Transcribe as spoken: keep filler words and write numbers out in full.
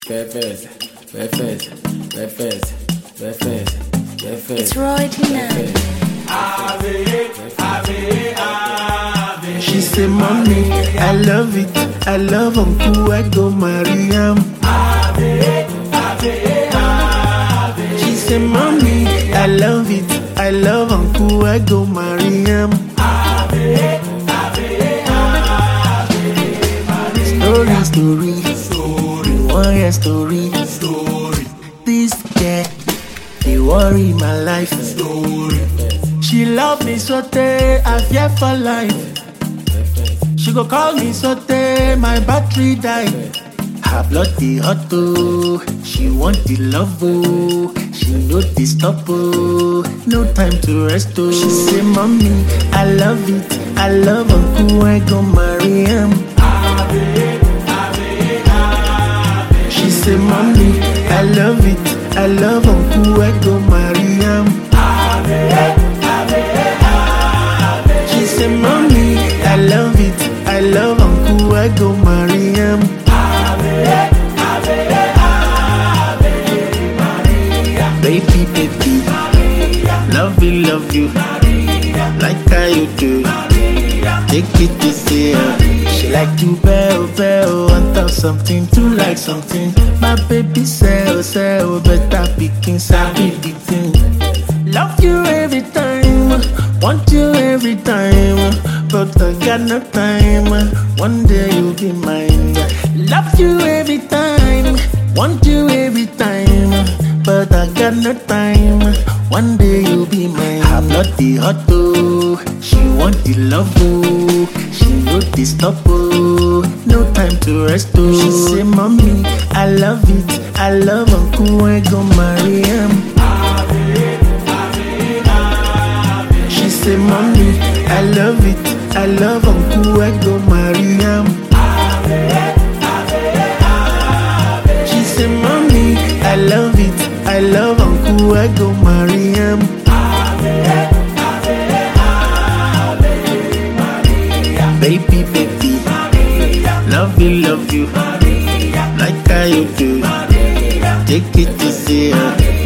Breakfast, breakfast, breakfast, breakfast, breakfast. It's Roy Tina. She say, mommy, I love it. I love Uncle, I go marry him. She say, mommy, I love it. I love Uncle, I go marry him. Story, story, story, one year story, story. This girl, they worry my life. Story. She love me so tey, I fear for life. She go call me so tey, my battery die. Her blood dey hot oh, she want the love oh. She no dey stop oh, no time to rest oh. She say, mommy, I love it, I love Uncle, I go marry him. She say, mommy, I love it, I love Uncle, I go marry him. She say, mommy, I love it, I love Uncle, I go marry him. Baby, baby, love you, love you, like how you do. Take it easy, she like to bell, bell, want to something to like something. My baby say, oh, say, oh, better picking, sabi the thing. Love you every time, want you every time, but I got no time. One day you'll be mine. Love you every time, want you every time, but I got no time. One day you'll be mine. Her blood dey hot oh, she want the love oh. She no dey stop oh, no time to rest oh. She say, mommy, I love it, I love Uncle, I go marry him. She say, mommy, I love it, I love Uncle, I go marry him. She say, mommy, I love it, I love Uncle, I go marry him. Baby, baby, love you, love you, like how you do. Take it easy,